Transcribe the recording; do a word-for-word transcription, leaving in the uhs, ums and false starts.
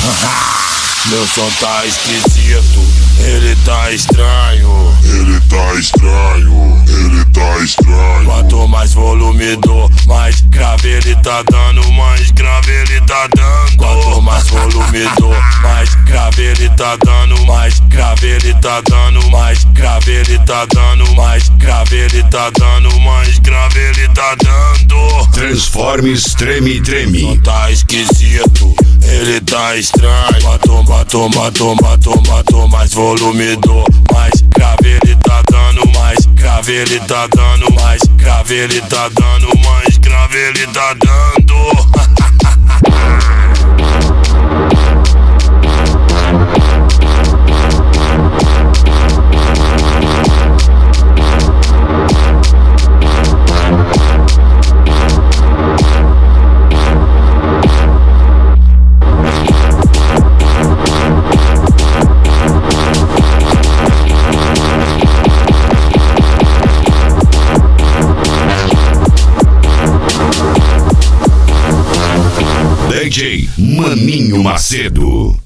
Meu som tá esquisito, ele tá estranho. Ele tá estranho, ele tá estranho. Quanto mais volume dou, mais grave ele tá dando, mais grave ele tá dando. Quanto mais volume dou, mais grave ele tá dando, mais grave ele tá dando, mais grave ele tá dando, mais grave ele tá dando, mais grave ele tá dando. Transformes Treme Treme. Não tá esquisito, ele tá estranho. Quanto, quanto, quanto, quanto, quanto mais volume dou, mais grave ele tá dando, mais grave ele tá dando, mais grave ele tá dando, mais grave ele tá dando. D J Maninho Macedo.